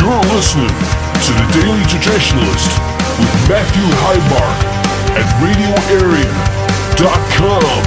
You're listening to The Daily Traditionalist with Matthew Heimbach at RadioArea.com.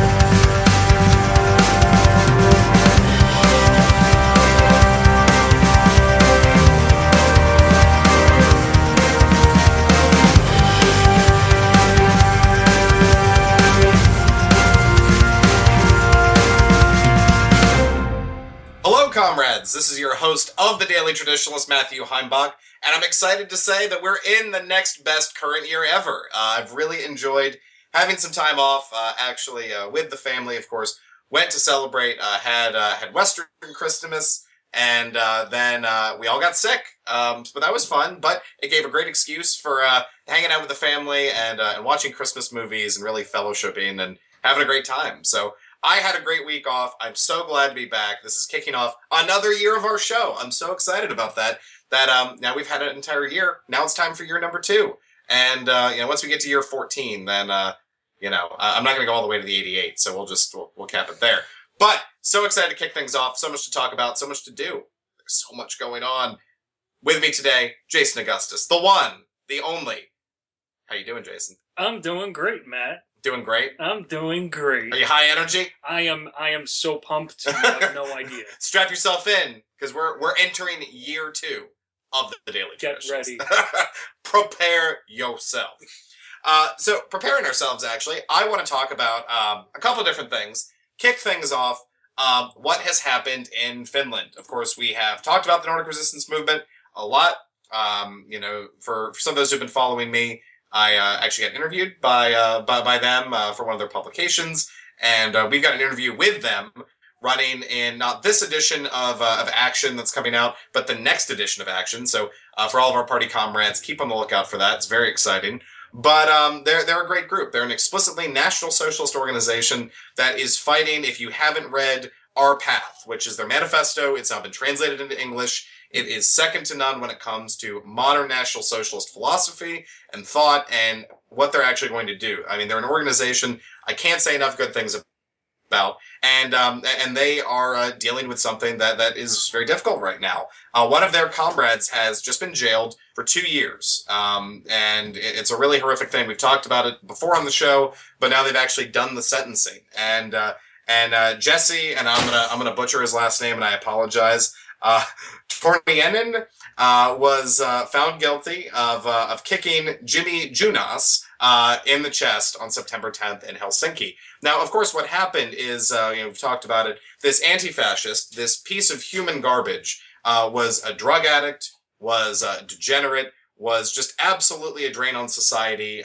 Hello, comrades. This is your host of The Daily Traditionalist, Matthew Heimbach, and I'm excited to say that we're in the next best current year ever. I've really enjoyed having some time off, with the family, of course. Went to celebrate, had Western Christmas, and then we all got sick. But that was fun, but it gave a great excuse for hanging out with the family and watching Christmas movies and really fellowshipping and having a great time. So I had a great week off. I'm so glad to be back. This is kicking off another year of our show. I'm so excited about that. Now we've had an entire year. Now it's time for year number 2. And, once we get to year 14, then, I'm not going to go all the way to the 88. So we'll cap it there. But so excited to kick things off. So much to talk about. So much to do. There's so much going on. With me today, Jason Augustus, the one, the only. How you doing, Jason? I'm doing great, Matt. Doing great? I'm doing great. Are you high energy? I am so pumped. You have no idea. Strap yourself in, because we're entering year 2 of the Daily Get Traditions. ready. Prepare yourself. So preparing ourselves, actually, I want to talk about a couple of different things. Kick things off. What has happened in Finland? Of course, we have talked about the Nordic resistance movement a lot. For some of those who've been following me, I actually got interviewed by them for one of their publications, and we've got an interview with them running in not this edition of Action that's coming out, but the next edition of Action. So for all of our party comrades, keep on the lookout for that. It's very exciting. But they're a great group. They're an explicitly National Socialist organization that is fighting. If you haven't read Our Path, which is their manifesto, it's now been translated into English. It is second to none when it comes to modern National Socialist philosophy and thought and what they're actually going to do. I mean, they're an organization I can't say enough good things about, and they are dealing with something that is very difficult right now. One of their comrades has just been jailed for 2 years, and it's a really horrific thing. We've talked about it before on the show, but now they've actually done the sentencing. And Jesse, and I'm gonna butcher his last name, and I apologize. Torniainen was found guilty of kicking Jimmy Junas in the chest on September 10th in Helsinki. Now, of course, what happened is, we've talked about it, this anti-fascist, this piece of human garbage, was a drug addict, was a degenerate, was just absolutely a drain on society,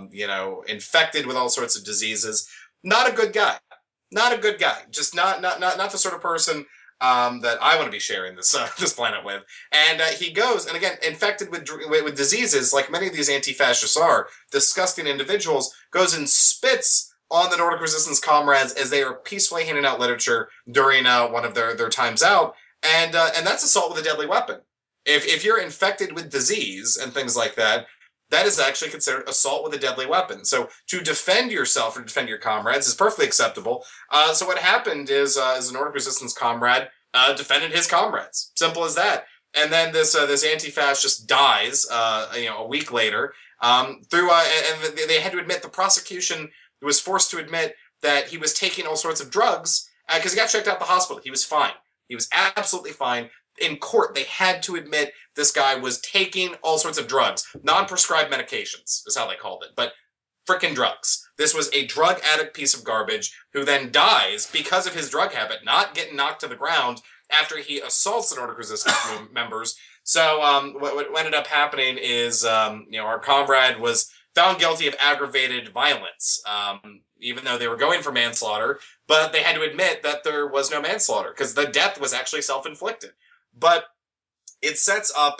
infected with all sorts of diseases. Not a good guy. Not a good guy. Just not the sort of person that I want to be sharing this planet with. And he goes, and again, infected with diseases, like many of these anti-fascists are, disgusting individuals, goes and spits on the Nordic resistance comrades as they are peacefully handing out literature during one of their times out. And that's assault with a deadly weapon. If you're infected with disease and things like that, that is actually considered assault with a deadly weapon. So to defend yourself or defend your comrades is perfectly acceptable. So what happened is a Nordic resistance comrade defended his comrades. Simple as that. And then this anti-fascist dies, a week later. And they had to admit, the prosecution was forced to admit that he was taking all sorts of drugs because he got checked out at the hospital. He was fine. He was absolutely fine. In court, they had to admit this guy was taking all sorts of drugs. Non-prescribed medications is how they called it, but frickin' drugs. This was a drug addict piece of garbage who then dies because of his drug habit, not getting knocked to the ground after he assaults the Nordic resistance members. So what ended up happening is, our comrade was found guilty of aggravated violence, even though they were going for manslaughter, but they had to admit that there was no manslaughter because the death was actually self-inflicted. But it sets up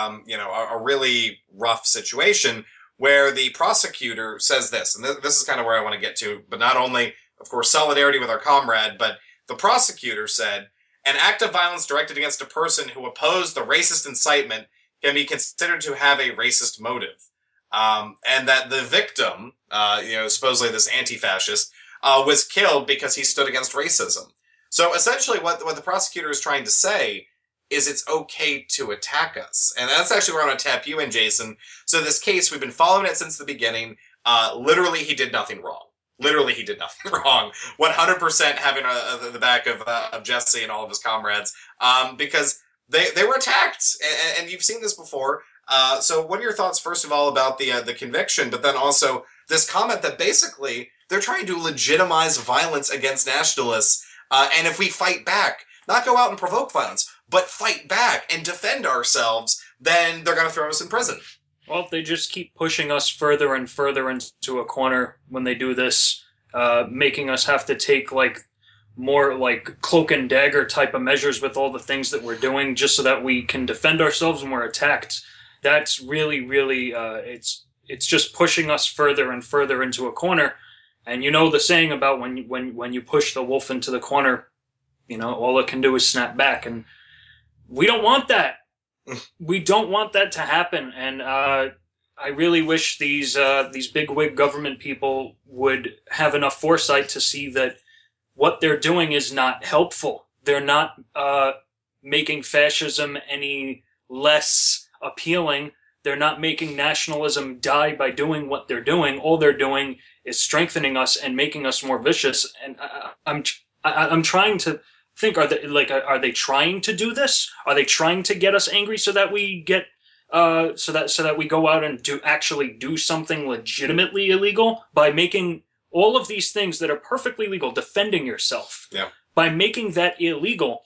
a really rough situation where the prosecutor says this, and this is kind of where I want to get to, but not only, of course, solidarity with our comrade, but the prosecutor said, an act of violence directed against a person who opposed the racist incitement can be considered to have a racist motive. And that the victim, supposedly this anti-fascist, was killed because he stood against racism. So essentially what the prosecutor is trying to say is it's okay to attack us. And that's actually where I'm going to tap you in, Jason. So this case, we've been following it since the beginning. Literally, he did nothing wrong. Literally, he did nothing wrong. 100% having the back of Jesse and all of his comrades, because they were attacked, and you've seen this before. So what are your thoughts, first of all, about the conviction, but then also this comment that basically they're trying to legitimize violence against nationalists, and if we fight back, not go out and provoke violence, but fight back and defend ourselves, then they're going to throw us in prison. Well, they just keep pushing us further and further into a corner when they do this, making us have to take more cloak and dagger type of measures with all the things that we're doing just so that we can defend ourselves when we're attacked. That's really, really, it's just pushing us further and further into a corner. And you know the saying about when you push the wolf into the corner, all it can do is snap back. And we don't want that. We don't want that to happen. And I really wish these bigwig government people would have enough foresight to see that what they're doing is not helpful. They're not making fascism any less appealing. They're not making nationalism die by doing what they're doing. All they're doing is strengthening us and making us more vicious. And I'm trying to think: are they trying to do this? Are they trying to get us angry so that we get so that we go out and actually do something legitimately illegal by making all of these things that are perfectly legal, defending yourself? Yeah. By making that illegal,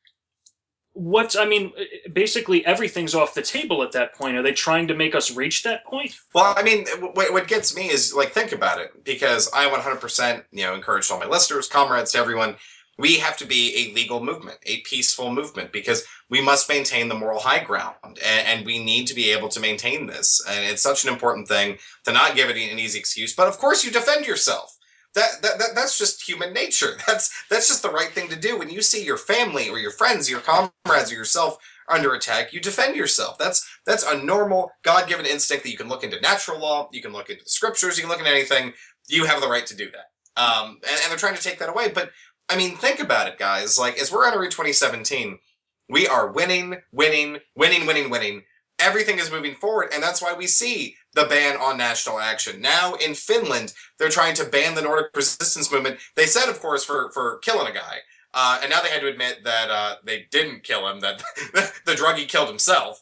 basically everything's off the table at that point. Are they trying to make us reach that point? Well, what gets me is, think about it, because I 100%, encouraged all my listeners, comrades, to everyone, we have to be a legal movement, a peaceful movement, because we must maintain the moral high ground, and we need to be able to maintain this. And it's such an important thing to not give it an easy excuse. But of course, you defend yourself. That's just human nature. That's just the right thing to do. When you see your family or your friends, your comrades, or yourself under attack, you defend yourself. That's a normal, God-given instinct that you can look into natural law, you can look into the scriptures, you can look into anything. You have the right to do that. And they're trying to take that away. But think about it, guys. As we're entering 2017, we are winning. Everything is moving forward, and that's why we see the ban on national action. Now, in Finland, they're trying to ban the Nordic resistance movement. They said, of course, for killing a guy. And now they had to admit that they didn't kill him, that the druggie killed himself.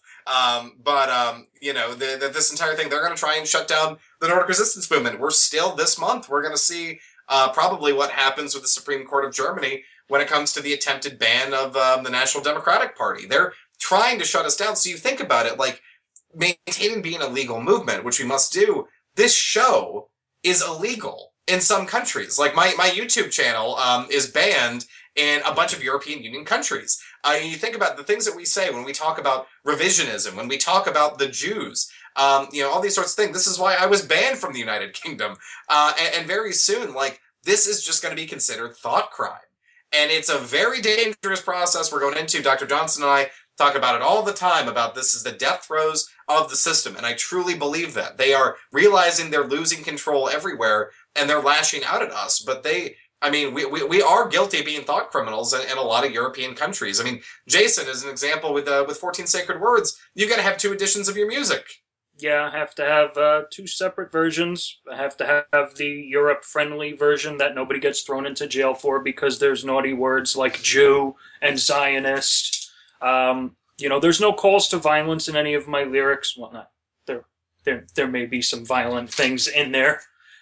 This entire thing, they're going to try and shut down the Nordic resistance movement. We're still, this month, we're going to see probably what happens with the Supreme Court of Germany when it comes to the attempted ban of the National Democratic Party. They're trying to shut us down. So you think about it, maintaining being a legal movement, which we must do, this show is illegal in some countries. My YouTube channel is banned in a bunch of European Union countries. You think about the things that we say when we talk about revisionism, when we talk about the Jews, all these sorts of things. This is why I was banned from the United Kingdom. And very soon, this is just going to be considered thought crime. And it's a very dangerous process we're going into. Dr. Johnson and I talk about it all the time, about this is the death throes of the system. And I truly believe that. They are realizing they're losing control everywhere, and they're lashing out at us. But we are guilty of being thought criminals in a lot of European countries. Jason, as an example, with 14 Sacred Words, you got to have 2 editions of your music. Yeah, I have to have 2 separate versions. I have to have the Europe-friendly version that nobody gets thrown into jail for because there's naughty words like Jew and Zionist. There's no calls to violence in any of my lyrics. Well, not there may be some violent things in there.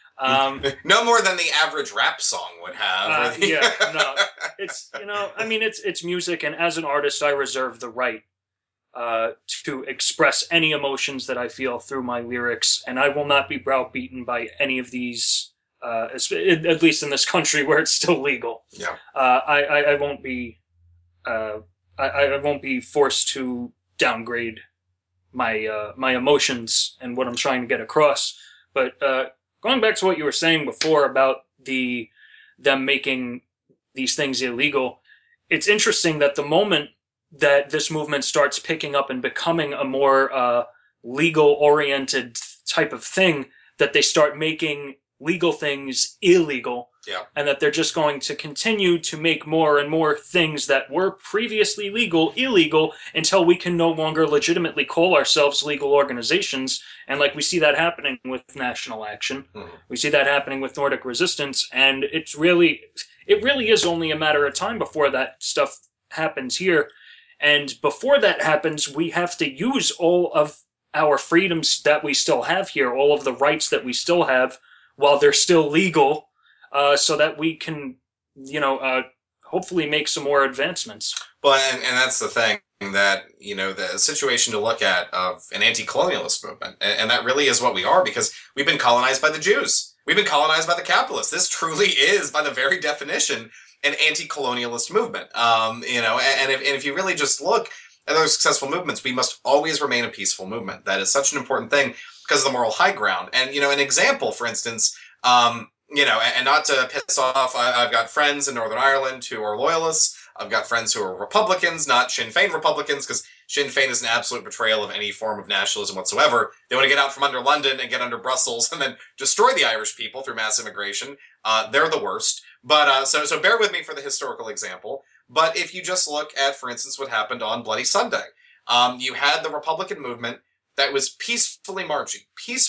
No more than the average rap song would have. No. It's music, and as an artist, I reserve the right to express any emotions that I feel through my lyrics, and I will not be browbeaten by any of these, at least in this country where it's still legal. Yeah. I won't be I won't be forced to downgrade my emotions and what I'm trying to get across. But going back to what you were saying before about them making these things illegal, it's interesting that the moment that this movement starts picking up and becoming a more legal-oriented type of thing, that they start making legal things illegal, Yeah. And that they're just going to continue to make more and more things that were previously legal illegal until we can no longer legitimately call ourselves legal organizations. And like we see that happening with National Action. Mm-hmm. We see that happening with Nordic Resistance. And it really is only a matter of time before that stuff happens here. And before that happens, we have to use all of our freedoms that we still have here, all of the rights that we still have while they're still legal, so that we can, hopefully make some more advancements. Well, and that's the thing, that, the situation to look at of an anti-colonialist movement. And that really is what we are, because we've been colonized by the Jews. We've been colonized by the capitalists. This truly is, by the very definition, an anti-colonialist movement. And if you really just look at those successful movements, we must always remain a peaceful movement. That is such an important thing because of the moral high ground. And, an example, for instance, and not to piss off, I've got friends in Northern Ireland who are loyalists. I've got friends who are Republicans, not Sinn Féin Republicans, because Sinn Féin is an absolute betrayal of any form of nationalism whatsoever. They want to get out from under London and get under Brussels and then destroy the Irish people through mass immigration. They're the worst. But so bear with me for the historical example. But if you just look at, for instance, what happened on Bloody Sunday, you had the Republican movement that was peacefully marching.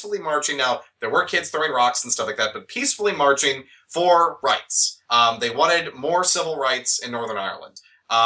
Now, there were kids throwing rocks and stuff like that, but peacefully marching for rights. They wanted more civil rights in Northern Ireland.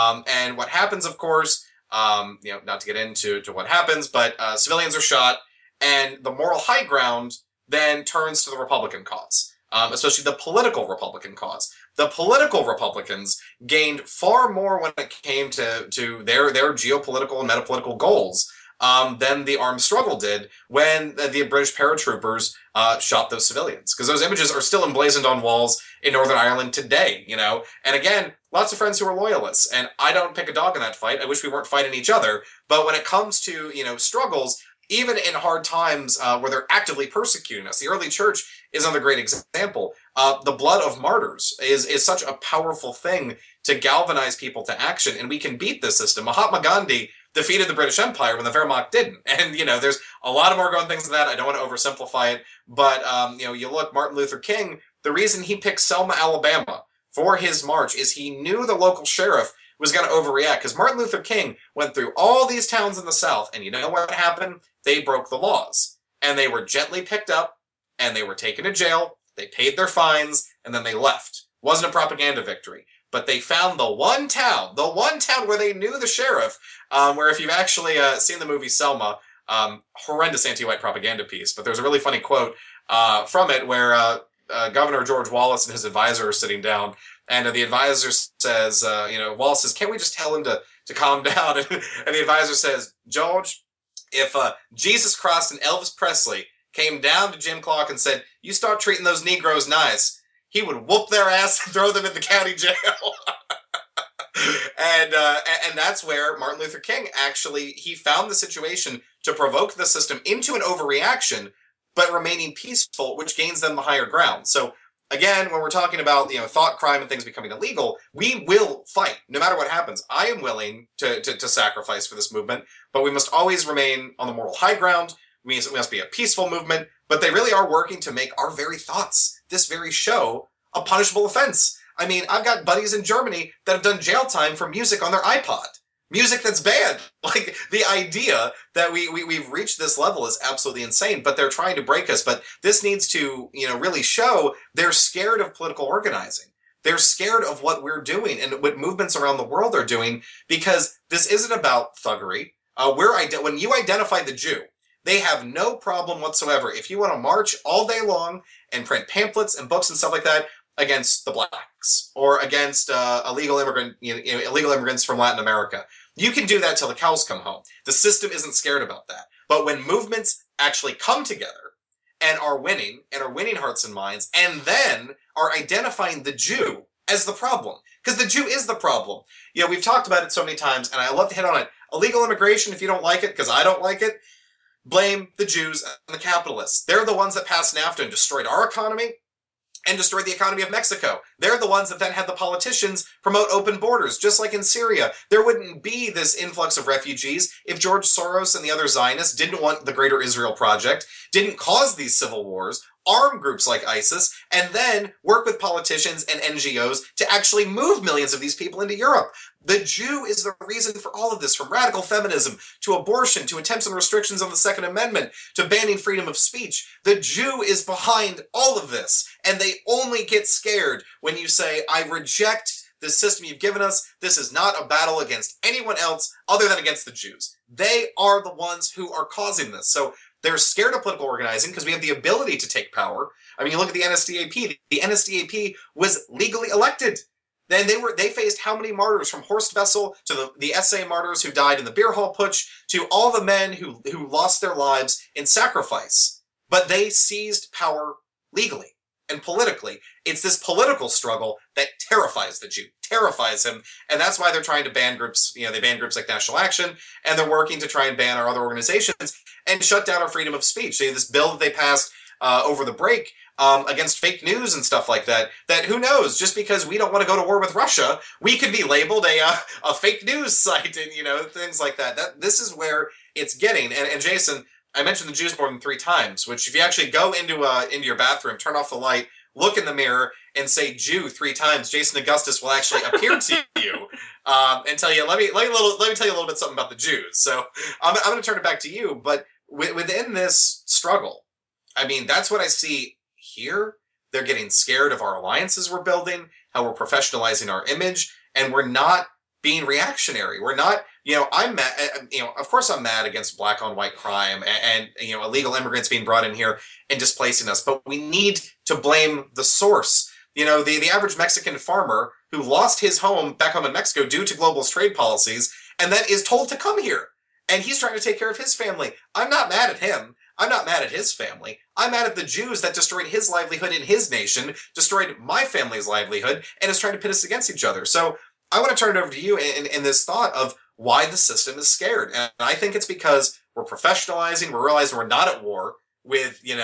And what happens, of course, not to get into what happens, but civilians are shot, and the moral high ground then turns to the Republican cause, especially the political Republican cause. The political Republicans gained far more when it came to their geopolitical and metapolitical goals than the armed struggle did when the British paratroopers shot those civilians. Because those images are still emblazoned on walls in Northern Ireland today, And again, lots of friends who are loyalists, and I don't pick a dog in that fight. I wish we weren't fighting each other. But when it comes to, struggles, even in hard times where they're actively persecuting us, the early church is another great example. The blood of martyrs is such a powerful thing to galvanize people to action, and we can beat this system. Mahatma Gandhi defeated the British Empire when the Wehrmacht didn't. And, there's a lot of more going things to that. I don't want to oversimplify it. But, you look, Martin Luther King, the reason he picked Selma, Alabama for his march is he knew the local sheriff was going to overreact. Because Martin Luther King went through all these towns in the South, and you know what happened? They broke the laws. And they were gently picked up, and they were taken to jail. They paid their fines, and then they left. Wasn't a propaganda victory. But they found the one town where they knew the sheriff, where if you've actually seen the movie Selma, horrendous anti-white propaganda piece, but there's a really funny quote from it where Governor George Wallace and his advisor are sitting down, and the advisor says, Wallace says, can't we just tell him to calm down? And the advisor says, George, if Jesus Christ and Elvis Presley came down to Jim Clark and said, you start treating those Negroes nice, he would whoop their ass and throw them in the county jail. And that's where Martin Luther King he found the situation to provoke the system into an overreaction, but remaining peaceful, which gains them the higher ground. So again, when we're talking about, thought crime and things becoming illegal, we will fight no matter what happens. I am willing to sacrifice for this movement, but we must always remain on the moral high ground. We must be a peaceful movement, but they really are working to make our very thoughts, this very show, a punishable offense. I mean, I've got buddies in Germany that have done jail time for music on their iPod. Music that's banned. Like, the idea that we've reached this level is absolutely insane, but they're trying to break us. But this needs to, really show they're scared of political organizing. They're scared of what we're doing and what movements around the world are doing, because this isn't about thuggery. When you identify the Jew, they have no problem whatsoever. If you want to march all day long and print pamphlets and books and stuff like that against the blacks or against illegal immigrants from Latin America, you can do that till the cows come home. The system isn't scared about that. But when movements actually come together and are winning hearts and minds, and then are identifying the Jew as the problem, because the Jew is the problem. We've talked about it so many times, and I love to hit on it. Illegal immigration, if you don't like it, because I don't like it, blame the Jews and the capitalists. They're the ones that passed NAFTA and destroyed our economy and destroyed the economy of Mexico. They're the ones that then had the politicians promote open borders, just like in Syria. There wouldn't be this influx of refugees if George Soros and the other Zionists didn't want the Greater Israel Project, didn't cause these civil wars, arm groups like ISIS, and then work with politicians and NGOs to actually move millions of these people into Europe. The Jew is the reason for all of this, from radical feminism to abortion to attempts and restrictions on the Second Amendment to banning freedom of speech. The Jew is behind all of this, and they only get scared when you say, I reject the system you've given us. This is not a battle against anyone else other than against the Jews. They are the ones who are causing this. So they're scared of political organizing because we have the ability to take power. I mean, you look at the NSDAP. The NSDAP was legally elected. Then they faced how many martyrs, from Horst Wessel to the SA martyrs who died in the beer hall putsch, to all the men who lost their lives in sacrifice. But they seized power legally and politically. It's this political struggle that terrifies the Jew, terrifies him, and that's why they're trying to ban groups. They ban groups like National Action, and they're working to try and ban our other organizations and shut down our freedom of speech. This bill that they passed over the break against fake news and stuff like that, that who knows, just because we don't want to go to war with Russia, we could be labeled a fake news site and, things like that. This is where it's getting. And Jason, I mentioned the Jews more than 3 times, which if you actually go into your bathroom, turn off the light, look in the mirror, and say Jew 3 times, Jason Augustus will actually appear to you and tell you, let me tell you a little bit something about the Jews. So I'm going to turn it back to you. But within this struggle, I mean, that's what I see here. They're getting scared of our alliances we're building, how we're professionalizing our image, and we're not being reactionary. We're not, I'm mad, of course I'm mad against black on white crime and illegal immigrants being brought in here and displacing us, but we need to blame the source. The average Mexican farmer who lost his home back home in Mexico due to globalist trade policies and then is told to come here. And he's trying to take care of his family. I'm not mad at him. I'm not mad at his family. I'm mad at the Jews that destroyed his livelihood in his nation, destroyed my family's livelihood, and is trying to pit us against each other. So I want to turn it over to you in this thought of why the system is scared. And I think it's because we're professionalizing. We're realizing we're not at war with, the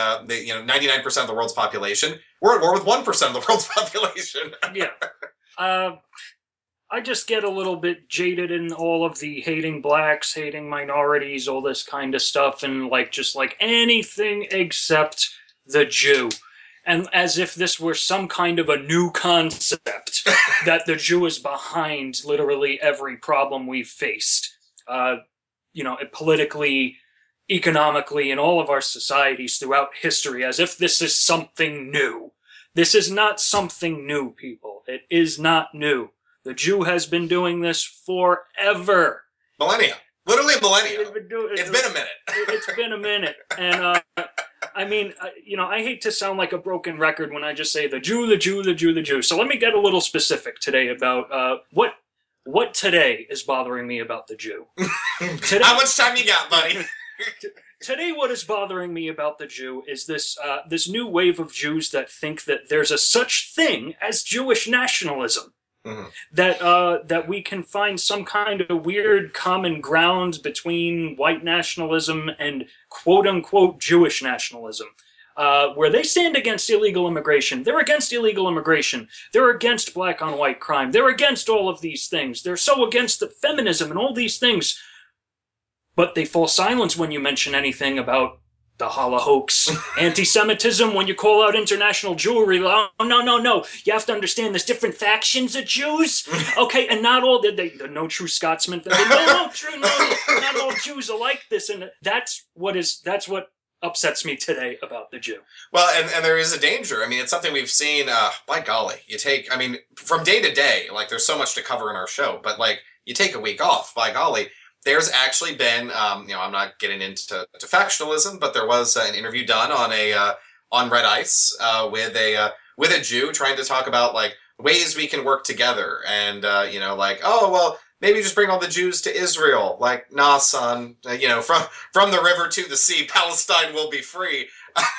99% of the world's population. We're at war with 1% of the world's population. Yeah. I just get a little bit jaded in all of the hating blacks, hating minorities, all this kind of stuff, and just anything except the Jew. And as if this were some kind of a new concept that the Jew is behind literally every problem we've faced, politically, economically, in all of our societies throughout history, as if this is something new. This is not something new, people. It is not new. The Jew has been doing this forever. Millennia. Literally millennia. It's been a minute. It's been a minute. And, I hate to sound like a broken record when I just say the Jew, the Jew, the Jew, the Jew. So let me get a little specific today about what today is bothering me about the Jew. Today, how much time you got, buddy? Today, what is bothering me about the Jew is this new wave of Jews that think that there's a such thing as Jewish nationalism. Mm-hmm. That we can find some kind of weird common ground between white nationalism and quote-unquote Jewish nationalism, where they stand against illegal immigration. They're against illegal immigration. They're against black-on-white crime. They're against all of these things. They're so against the feminism and all these things. But they fall silent when you mention anything about the Holocaust, anti-Semitism, when you call out international Jewry. Oh, no. You have to understand there's different factions of Jews. Okay, and not all, no true Scotsman. Not all Jews are like this. And that's what upsets me today about the Jew. Well, and there is a danger. I mean, it's something we've seen, by golly, from day to day, there's so much to cover in our show, but you take a week off, by golly. There's actually been, I'm not getting into factionalism, but there was an interview done on Red Ice with a Jew trying to talk about ways we can work together, and maybe just bring all the Jews to Israel. Nah, son, from the river to the sea, Palestine will be free.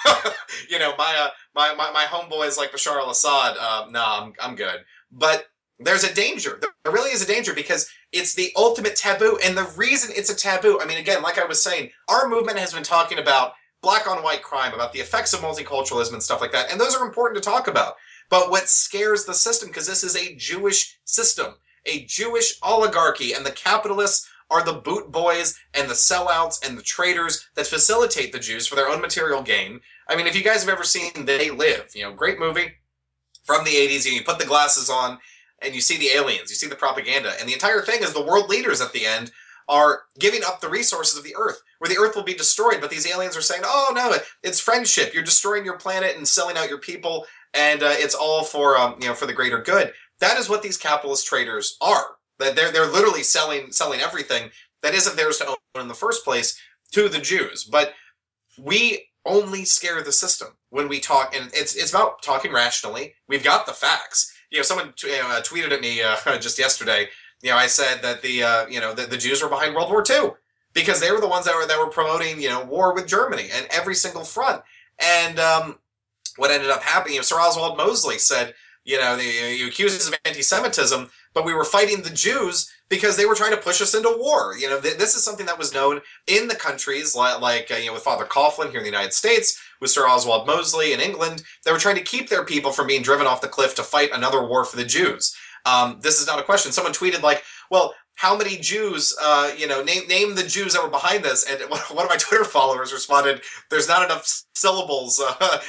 My homeboys like Bashar al-Assad. Nah, I'm good, but. There's a danger. There really is a danger because it's the ultimate taboo. And the reason it's a taboo, again, like I was saying, our movement has been talking about black on white crime, about the effects of multiculturalism and stuff like that. And those are important to talk about. But what scares the system, because this is a Jewish system, a Jewish oligarchy, and the capitalists are the boot boys and the sellouts and the traitors that facilitate the Jews for their own material gain. I mean, if you guys have ever seen They Live, great movie from the 80s, you put the glasses on and you see the aliens, you see the propaganda, and the entire thing is the world leaders at the end are giving up the resources of the Earth, where the Earth will be destroyed, but these aliens are saying, oh no, it's friendship, you're destroying your planet and selling out your people, and it's all for the greater good. That is what these capitalist traders are. That they're literally selling everything that isn't theirs to own in the first place to the Jews. But we only scare the system when we talk, and it's about talking rationally. We've got the facts. Someone tweeted at me just yesterday. I said that the Jews were behind World War II because they were the ones that were promoting war with Germany and every single front. And what ended up happening, Sir Oswald Mosley said, you accuse us of anti-Semitism, but we were fighting the Jews because they were trying to push us into war. This is something that was known in the countries like with Father Coughlin here in the United States, with Sir Oswald Mosley in England. They were trying to keep their people from being driven off the cliff to fight another war for the Jews. This is not a question. Someone tweeted well, how many Jews, name the Jews that were behind this. And one of my Twitter followers responded, there's not enough syllables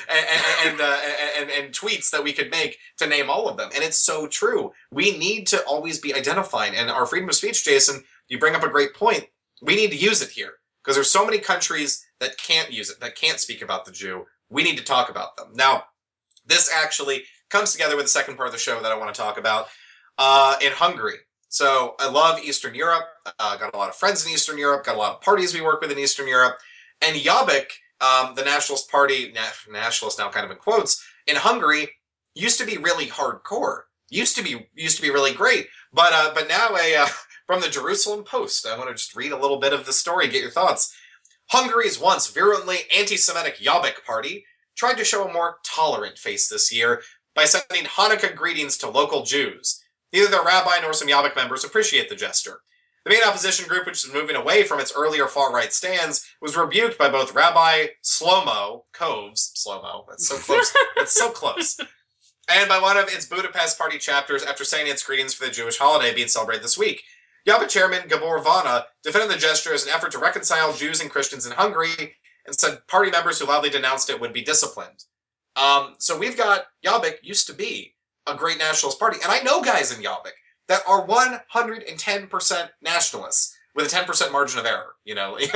and tweets that we could make to name all of them. And it's so true. We need to always be identifying. And our freedom of speech, Jason, you bring up a great point. We need to use it here because there's so many countries that can't use it, that can't speak about the Jew. We need to talk about them. Now, this actually comes together with the second part of the show that I want to talk about in Hungary. So I love Eastern Europe. Got a lot of friends in Eastern Europe. Got a lot of parties we work with in Eastern Europe. And Jobbik, the Nationalist Party, nationalist now kind of in quotes, in Hungary, used to be really hardcore. Used to be really great. But now from the Jerusalem Post, I want to just read a little bit of the story, get your thoughts. Hungary's once virulently anti-Semitic Jobbik Party tried to show a more tolerant face this year by sending Hanukkah greetings to local Jews. Neither the rabbi nor some Jobbik members appreciate the gesture. The main opposition group, which is moving away from its earlier far-right stands, was rebuked by both Rabbi Shlomo Koves, that's so close, it's so close, and by one of its Budapest party chapters after saying its greetings for the Jewish holiday being celebrated this week. Jobbik chairman Gabor Vana defended the gesture as an effort to reconcile Jews and Christians in Hungary and said party members who loudly denounced it would be disciplined. So we've got Jobbik used to be a great nationalist party. And I know guys in Jobbik that are 110% nationalists with a 10% margin of error, We've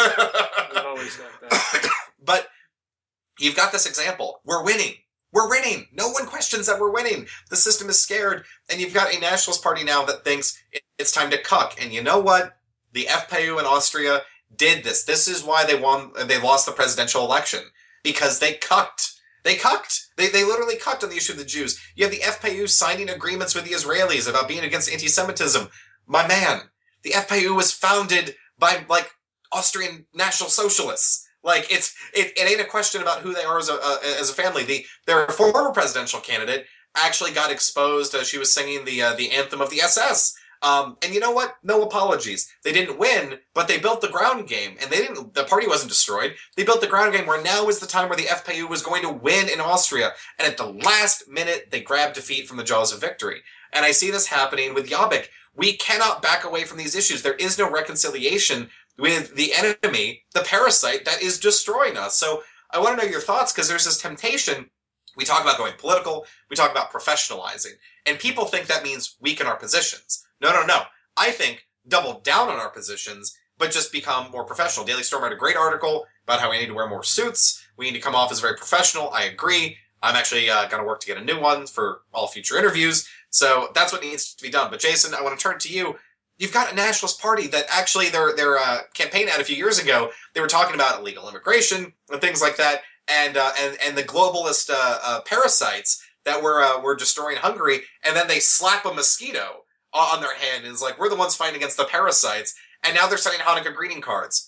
always got that. But you've got this example. We're winning. No one questions that we're winning. The system is scared. And you've got a nationalist party now that thinks it's time to cuck. And you know what? The FPÖ in Austria did this. This is why they lost the presidential election. Because they cucked. They literally cucked on the issue of the Jews. You have the FPÖ signing agreements with the Israelis about being against anti-Semitism. My man, the FPÖ was founded by, Austrian National Socialists. It ain't a question about who they are as a family. Their former presidential candidate actually got exposed. She was singing the anthem of the SS. And you know what? No apologies. They didn't win, but they built the ground game, and the party wasn't destroyed. They built the ground game where now is the time where the FPÖ was going to win in Austria. And at the last minute, they grabbed defeat from the jaws of victory. And I see this happening with Jobbik. We cannot back away from these issues. There is no reconciliation with the enemy, the parasite that is destroying us. So I want to know your thoughts, because there's this temptation. We talk about going political. We talk about professionalizing. And people think that means weaken our positions. No. I think double down on our positions, but just become more professional. Daily Storm had a great article about how we need to wear more suits. We need to come off as very professional. I agree. I'm actually going to work to get a new one for all future interviews. So that's what needs to be done. But Jason, I want to turn to you. You've got a nationalist party that actually their campaign ad a few years ago, they were talking about illegal immigration and things like that, and the globalist parasites that were destroying Hungary, and then they slap a mosquito on their hand, and it's like, we're the ones fighting against the parasites, and now they're sending Hanukkah greeting cards.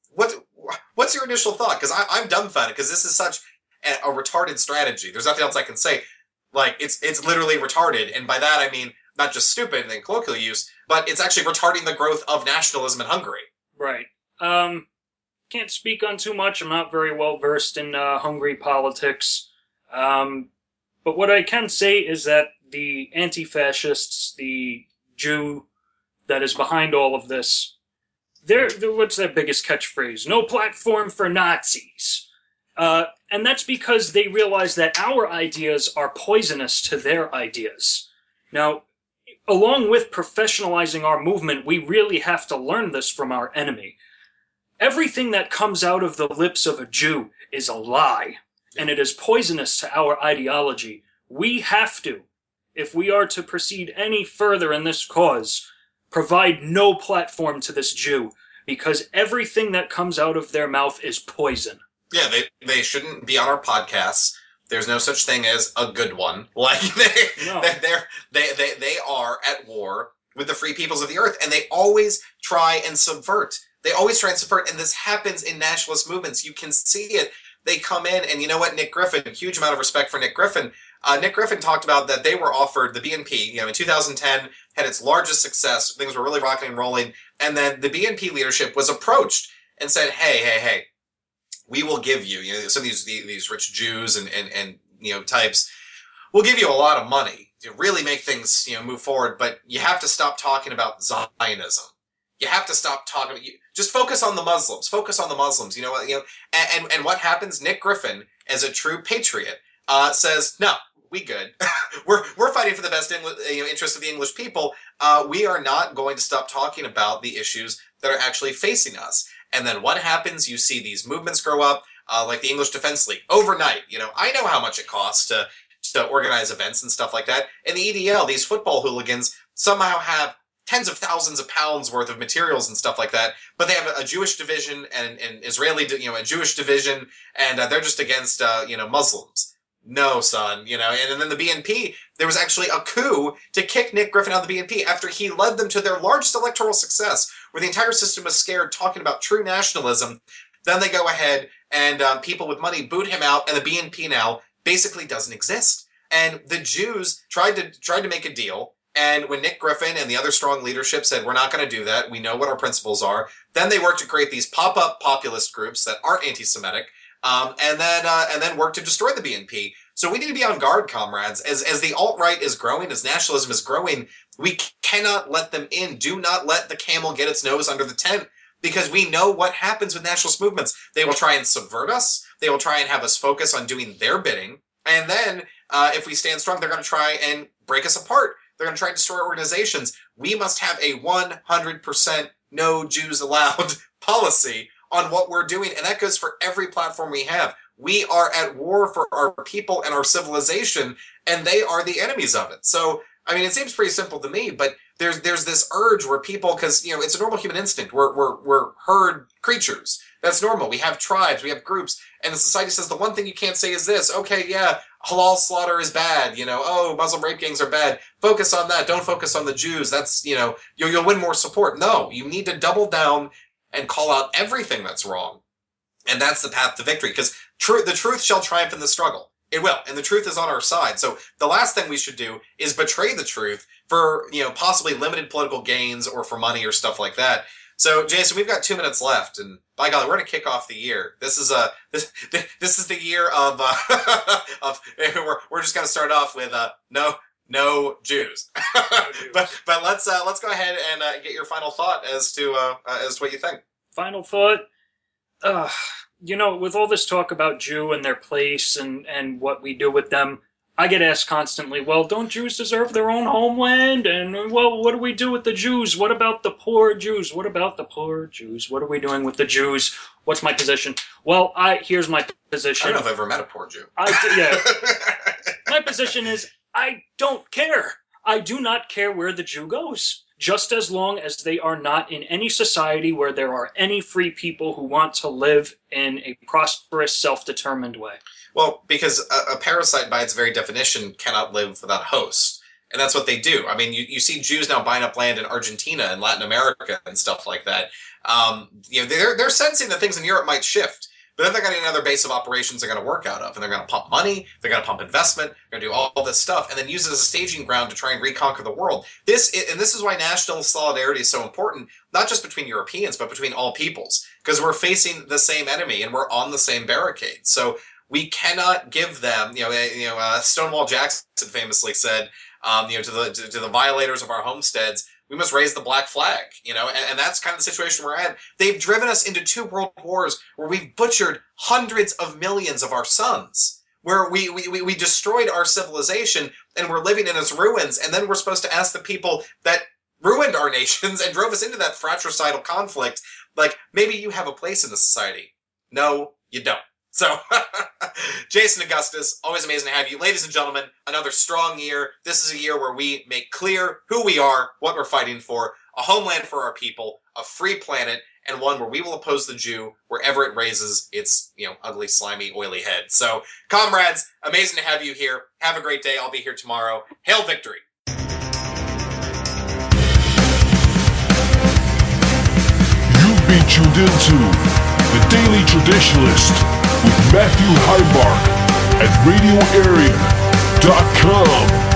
What's your initial thought? Because I'm dumbfounded, because this is such a retarded strategy. There's nothing else I can say. It's literally retarded, and by that I mean not just stupid in colloquial use, but it's actually retarding the growth of nationalism in Hungary. Right. Can't speak on too much. I'm not very well versed in Hungary politics. But what I can say is that the anti-fascists, the Jew that is behind all of this, what's their biggest catchphrase? No platform for Nazis. And that's because they realize that our ideas are poisonous to their ideas. Now, along with professionalizing our movement, we really have to learn this from our enemy. Everything that comes out of the lips of a Jew is a lie, and it is poisonous to our ideology. We have to, if we are to proceed any further in this cause, provide no platform to this Jew, because everything that comes out of their mouth is poison. Yeah, they shouldn't be on our podcasts. There's no such thing as a good one. Like they are at war with the free peoples of the earth, and they always try and subvert. They always try and subvert, and this happens in nationalist movements. You can see it. They come in, and you know what? Nick Griffin, huge amount of respect for Nick Griffin. Nick Griffin talked about that they were offered the BNP, in 2010, had its largest success. Things were really rocking and rolling. And then the BNP leadership was approached and said, hey, we will give you, some of these rich Jews and types, we'll give you a lot of money to really make things, move forward, but you have to stop talking about Zionism. You have to stop talking. Just focus on the Muslims. Focus on the Muslims. And what happens? Nick Griffin, as a true patriot, says, no, we good. we're fighting for the best interests of the English people. We are not going to stop talking about the issues that are actually facing us. And then what happens? You see these movements grow up, like the English Defence League, overnight. I know how much it costs to organize events and stuff like that. And the EDL, these football hooligans, somehow have tens of thousands of pounds worth of materials and stuff like that. But they have a Jewish division and an Israeli, a Jewish division, and they're just against, Muslims. No, son, and then the BNP, there was actually a coup to kick Nick Griffin out of the BNP after he led them to their largest electoral success, where the entire system was scared, talking about true nationalism. Then they go ahead and people with money boot him out, and the BNP now basically doesn't exist. And the Jews tried to make a deal. And when Nick Griffin and the other strong leadership said, we're not going to do that, we know what our principles are, then they worked to create these pop-up populist groups that aren't anti-Semitic, and then work to destroy the BNP. So we need to be on guard, comrades. As the alt-right is growing, as nationalism is growing, we cannot let them in. Do not let the camel get its nose under the tent, because we know what happens with nationalist movements. They will try and subvert us. They will try and have us focus on doing their bidding. And then if we stand strong, they're going to try and break us apart. They're going to try and destroy organizations. We must have a 100% no Jews allowed policy on what we're doing. And that goes for every platform we have. We are at war for our people and our civilization, and they are the enemies of it. So, it seems pretty simple to me, but there's this urge where people, because, it's a normal human instinct. We're herd creatures. That's normal. We have tribes, we have groups, and the society says the one thing you can't say is this. Okay, yeah, halal slaughter is bad. Muslim rape gangs are bad. Focus on that. Don't focus on the Jews. That's, you'll win more support. No, you need to double down and call out everything that's wrong. And that's the path to victory, because the truth shall triumph in the struggle. It will, and the truth is on our side. So the last thing we should do is betray the truth for, possibly limited political gains or for money or stuff like that. So, Jason, we've got 2 minutes left, and by golly, we're going to kick off the year. This is this is the year of we're just going to start off with no Jews. but let's go ahead and get your final thought as to what you think. Final thought. With all this talk about Jew and their place and what we do with them, I get asked constantly, well, don't Jews deserve their own homeland? And, well, what do we do with the Jews? What about the poor Jews? What about the poor Jews? What are we doing with the Jews? What's my position? Well, here's my position. I don't know if I've ever met a poor Jew. My position is, I don't care. I do not care where the Jew goes. Just as long as they are not in any society where there are any free people who want to live in a prosperous, self-determined way. Well, because a parasite, by its very definition, cannot live without a host. And that's what they do. You see Jews now buying up land in Argentina and Latin America and stuff like that. They're sensing that things in Europe might shift. But then they're going to get another base of operations they're going to work out of. And they're going to pump money, they're going to pump investment, they're going to do all this stuff, and then use it as a staging ground to try and reconquer the world. This is why national solidarity is so important, not just between Europeans, but between all peoples. Because we're facing the same enemy, and we're on the same barricade. So we cannot give them, Stonewall Jackson famously said, to the violators of our homesteads, we must raise the black flag, and that's kind of the situation we're at. They've driven us into 2 world wars where we've butchered hundreds of millions of our sons, where we destroyed our civilization and we're living in its ruins, and then we're supposed to ask the people that ruined our nations and drove us into that fratricidal conflict, like, maybe you have a place in the society. No, you don't. So, Jason Augustus, always amazing to have you. Ladies and gentlemen, another strong year. This is a year where we make clear who we are, what we're fighting for, a homeland for our people, a free planet, and one where we will oppose the Jew wherever it raises its, ugly, slimy, oily head. So, comrades, amazing to have you here. Have a great day. I'll be here tomorrow. Hail victory. You've been tuned into The Daily Traditionalist with Matthew Heimark at RadioArea.com.